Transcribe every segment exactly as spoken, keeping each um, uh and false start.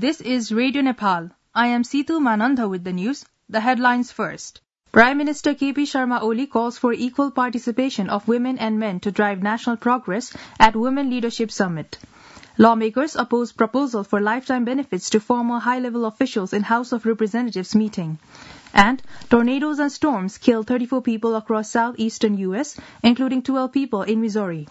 This is Radio Nepal. I am Situ Manandha with the news. The headlines first. Prime Minister K P Sharma Oli calls for equal participation of women and men to drive national progress at Women Leadership Summit. Lawmakers oppose proposal for lifetime benefits to former high-level officials in House of Representatives meeting. And tornadoes and storms kill thirty-four people across southeastern U S, including twelve people in Missouri.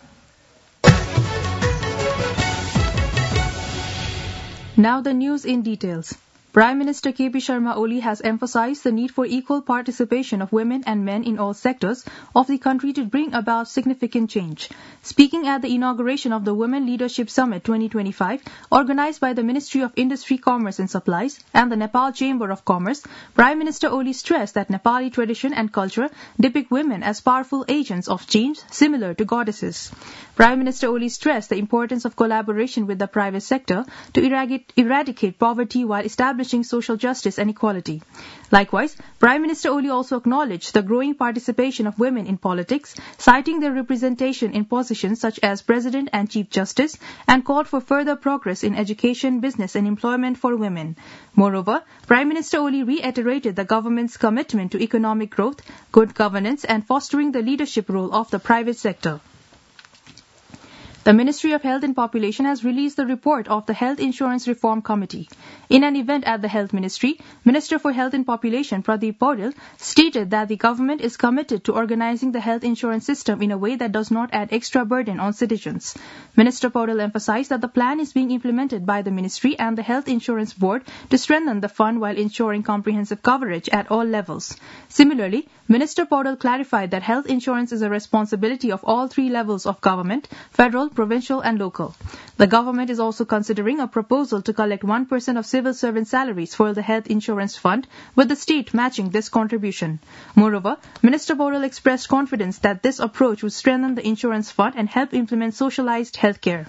Now the news in details. Prime Minister K P Sharma Oli has emphasized the need for equal participation of women and men in all sectors of the country to bring about significant change. Speaking at the inauguration of the Women Leadership Summit twenty twenty-five, organized by the Ministry of Industry, Commerce and Supplies and the Nepal Chamber of Commerce, Prime Minister Oli stressed that Nepali tradition and culture depict women as powerful agents of change similar to goddesses. Prime Minister Oli stressed the importance of collaboration with the private sector to eradicate, eradicate poverty while establishing social justice and equality. Likewise, Prime Minister Oli also acknowledged the growing participation of women in politics, citing their representation in positions such as President and Chief Justice, and called for further progress in education, business and employment for women. Moreover, Prime Minister Oli reiterated the government's commitment to economic growth, good governance and fostering the leadership role of the private sector. The Ministry of Health and Population has released the report of the Health Insurance Reform Committee. In an event at the Health Ministry, Minister for Health and Population Pradeep Paudel stated that the government is committed to organizing the health insurance system in a way that does not add extra burden on citizens. Minister Paudel emphasized that the plan is being implemented by the Ministry and the Health Insurance Board to strengthen the fund while ensuring comprehensive coverage at all levels. Similarly, Minister Paudel clarified that health insurance is a responsibility of all three levels of government, federal, provincial and local. The government is also considering a proposal to collect one percent of civil servant salaries for the health insurance fund, with the state matching this contribution. Moreover, Minister Paudel expressed confidence that this approach would strengthen the insurance fund and help implement socialized health care.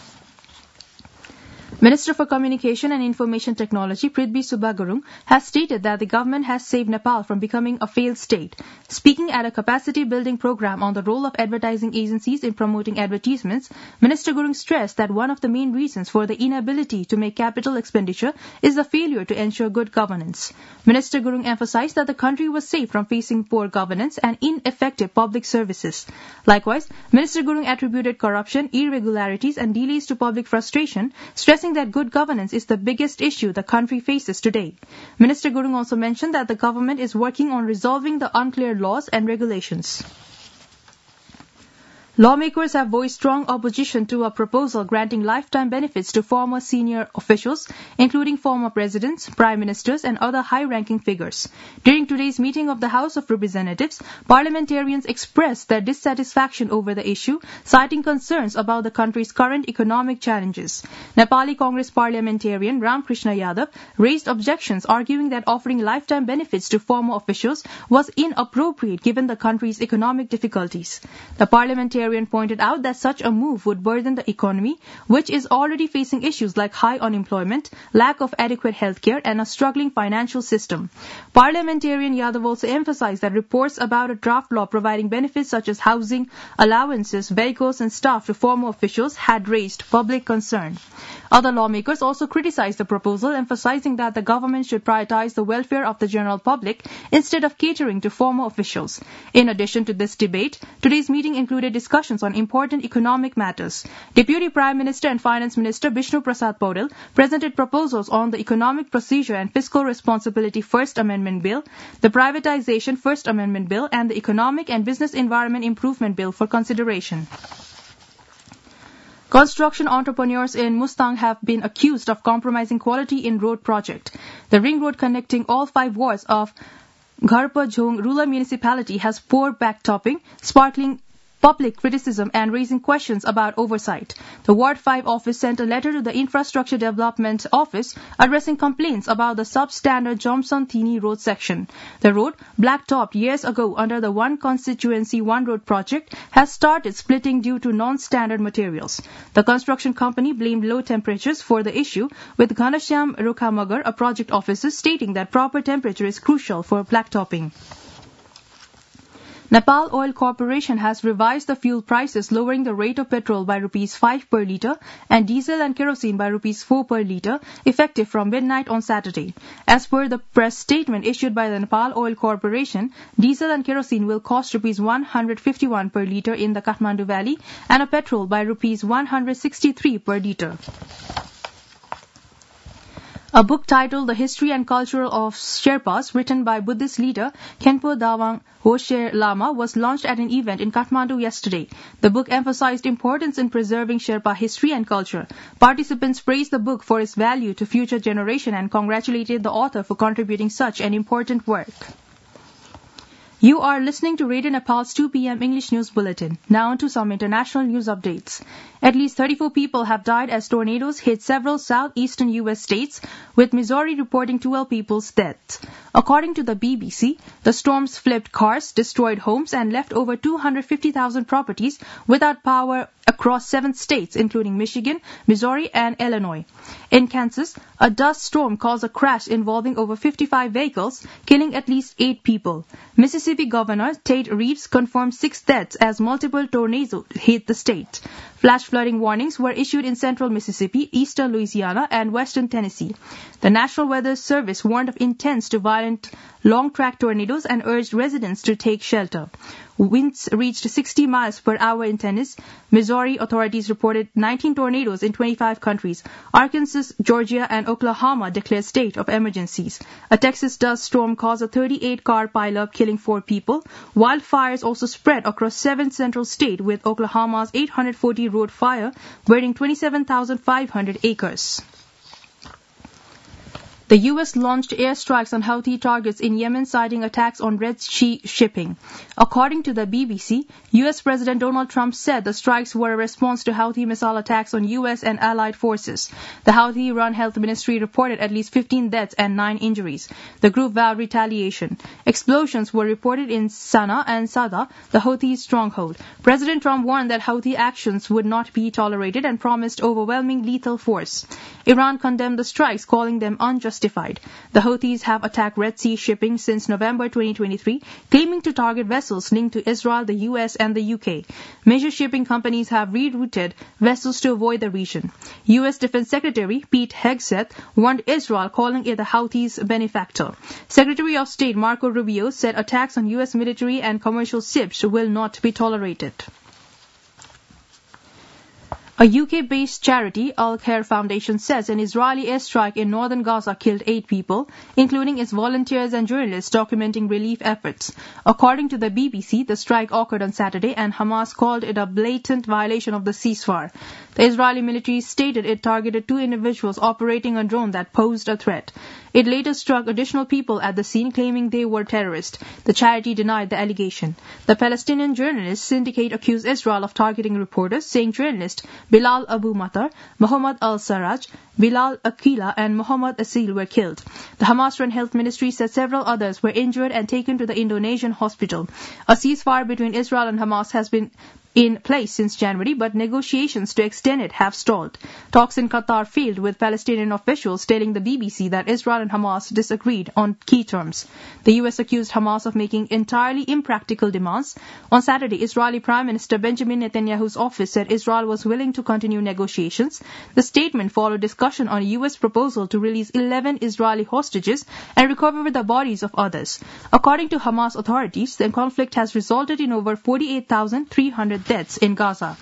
Minister for Communication and Information Technology Prithvi Subagurung has stated that the government has saved Nepal from becoming a failed state. Speaking at a capacity-building program on the role of advertising agencies in promoting advertisements, Minister Gurung stressed that one of the main reasons for the inability to make capital expenditure is the failure to ensure good governance. Minister Gurung emphasized that the country was safe from facing poor governance and ineffective public services. Likewise, Minister Gurung attributed corruption, irregularities and delays to public frustration, stressing that good governance is the biggest issue the country faces today. Minister Gurung also mentioned that the government is working on resolving the unclear laws and regulations. Lawmakers have voiced strong opposition to a proposal granting lifetime benefits to former senior officials, including former presidents, prime ministers, and other high-ranking figures. During today's meeting of the House of Representatives, parliamentarians expressed their dissatisfaction over the issue, citing concerns about the country's current economic challenges. Nepali Congress parliamentarian Ram Krishna Yadav raised objections, arguing that offering lifetime benefits to former officials was inappropriate given the country's economic difficulties. The parliamentarian pointed out that such a move would burden the economy, which is already facing issues like high unemployment, lack of adequate health care, and a struggling financial system. Parliamentarian Yadav also emphasized that reports about a draft law providing benefits such as housing, allowances, vehicles, and staff to former officials had raised public concern. Other lawmakers also criticized the proposal, emphasizing that the government should prioritize the welfare of the general public instead of catering to former officials. In addition to this debate, today's meeting included discussions on important economic matters. Deputy Prime Minister and Finance Minister Bishnu Prasad Paudel presented proposals on the Economic Procedure and Fiscal Responsibility First Amendment Bill, the Privatization First Amendment Bill, and the Economic and Business Environment Improvement Bill for consideration. Construction entrepreneurs in Mustang have been accused of compromising quality in road project. The ring road connecting all five wards of Gharpa Jhong rural municipality has poor backtopping, sparkling public criticism and raising questions about oversight. The Ward five office sent a letter to the Infrastructure Development Office addressing complaints about the substandard Jomson-Thini road section. The road, blacktopped years ago under the One Constituency One Road project, has started splitting due to non-standard materials. The construction company blamed low temperatures for the issue, with Ghanashyam Rukhamagar, a project officer, stating that proper temperature is crucial for blacktopping. Nepal Oil Corporation has revised the fuel prices, lowering the rate of petrol by rupees five per litre and diesel and kerosene by rupees four per litre, effective from midnight on Saturday. As per the press statement issued by the Nepal Oil Corporation, diesel and kerosene will cost rupees one hundred fifty-one per litre in the Kathmandu Valley and a petrol by rupees one hundred sixty-three per litre. A book titled The History and Culture of Sherpas, written by Buddhist leader Khenpo Dawang Hoshe Lama, was launched at an event in Kathmandu yesterday. The book emphasized importance in preserving Sherpa history and culture. Participants praised the book for its value to future generation and congratulated the author for contributing such an important work. You are listening to Radio Nepal's two p.m. English News Bulletin. Now on to some international news updates. At least thirty-four people have died as tornadoes hit several southeastern U S states, with Missouri reporting twelve people's deaths. According to the B B C, the storms flipped cars, destroyed homes, and left over two hundred fifty thousand properties without power across seven states, including Michigan, Missouri, and Illinois. In Kansas, a dust storm caused a crash involving over fifty-five vehicles, killing at least eight people. Mississippi Governor Tate Reeves confirmed six deaths as multiple tornadoes hit the state. Flash flooding warnings were issued in central Mississippi, eastern Louisiana, and western Tennessee. The National Weather Service warned of intense to violent long-track tornadoes and urged residents to take shelter. Winds reached sixty miles per hour in Tennessee. Missouri authorities reported nineteen tornadoes in twenty-five countries. Arkansas, Georgia, and Oklahoma declared state of emergencies. A Texas dust storm caused a thirty-eight car pileup, killing four people. Wildfires also spread across seven central states, with Oklahoma's eight hundred forty road fire burning twenty-seven thousand five hundred acres. The U S launched airstrikes on Houthi targets in Yemen, citing attacks on Red Sea shipping. According to the B B C, U S President Donald Trump said the strikes were a response to Houthi missile attacks on U S and allied forces. The Houthi-run health ministry reported at least fifteen deaths and nine injuries. The group vowed retaliation. Explosions were reported in Sana'a and Sada, the Houthi stronghold. President Trump warned that Houthi actions would not be tolerated and promised overwhelming lethal force. Iran condemned the strikes, calling them unjustified. The Houthis have attacked Red Sea shipping since November twenty twenty-three, claiming to target vessels linked to Israel, the U S, and the U K. Major shipping companies have rerouted vessels to avoid the region. U S Defense Secretary Pete Hegseth warned Israel, calling it the Houthis' benefactor. Secretary of State Marco Rubio said attacks on U S military and commercial ships will not be tolerated. A U K-based charity, Al Khair Foundation, says an Israeli airstrike in northern Gaza killed eight people, including its volunteers and journalists documenting relief efforts. According to the B B C, the strike occurred on Saturday, and Hamas called it a blatant violation of the ceasefire. The Israeli military stated it targeted two individuals operating a drone that posed a threat. It later struck additional people at the scene, claiming they were terrorists. The charity denied the allegation. The Palestinian Journalists Syndicate accused Israel of targeting reporters, saying journalists Bilal Abu Matar, Mohammad al-Sarraj, Bilal Akila, and Mohammad Asil were killed. The Hamas-run health ministry said several others were injured and taken to the Indonesian hospital. A ceasefire between Israel and Hamas has been in place since January, but negotiations to extend it have stalled. Talks in Qatar failed, with Palestinian officials telling the B B C that Israel and Hamas disagreed on key terms. The U S accused Hamas of making entirely impractical demands. On Saturday, Israeli Prime Minister Benjamin Netanyahu's office said Israel was willing to continue negotiations. The statement followed discussion on a U S proposal to release eleven Israeli hostages and recover the bodies of others. According to Hamas authorities, the conflict has resulted in over forty-eight thousand three hundred deaths in Gaza.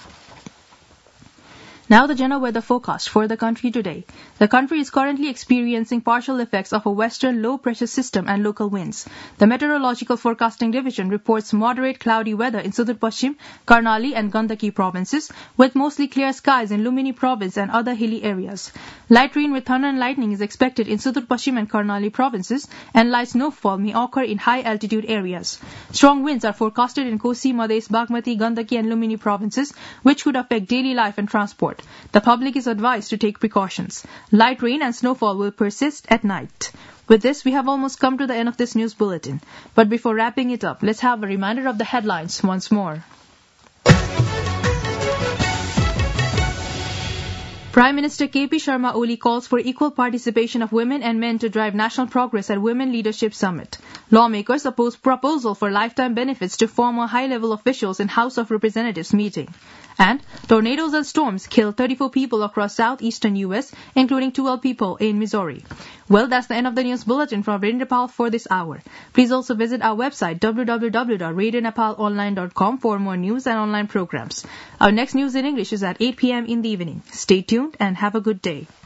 Now the general weather forecast for the country today. The country is currently experiencing partial effects of a western low-pressure system and local winds. The Meteorological Forecasting Division reports moderate cloudy weather in Sudur Paschim, Karnali and Gandaki provinces, with mostly clear skies in Lumini province and other hilly areas. Light rain with thunder and lightning is expected in Sudur Paschim and Karnali provinces, and light snowfall may occur in high-altitude areas. Strong winds are forecasted in Kosi, Madhes, Bagmati, Gandaki and Lumini provinces, which could affect daily life and transport. The public is advised to take precautions. Light rain and snowfall will persist at night. With this, we have almost come to the end of this news bulletin. But before wrapping it up, let's have a reminder of the headlines once more. Prime Minister K P Sharma Oli calls for equal participation of women and men to drive national progress at Women Leadership Summit. Lawmakers oppose proposal for lifetime benefits to former high-level officials in House of Representatives meeting. And tornadoes and storms killed thirty-four people across southeastern U S, including twelve people in Missouri. Well, that's the end of the news bulletin from Radio Nepal for this hour. Please also visit our website w w w dot radio nepal online dot com for more news and online programs. Our next news in English is at eight p m in the evening. Stay tuned and have a good day.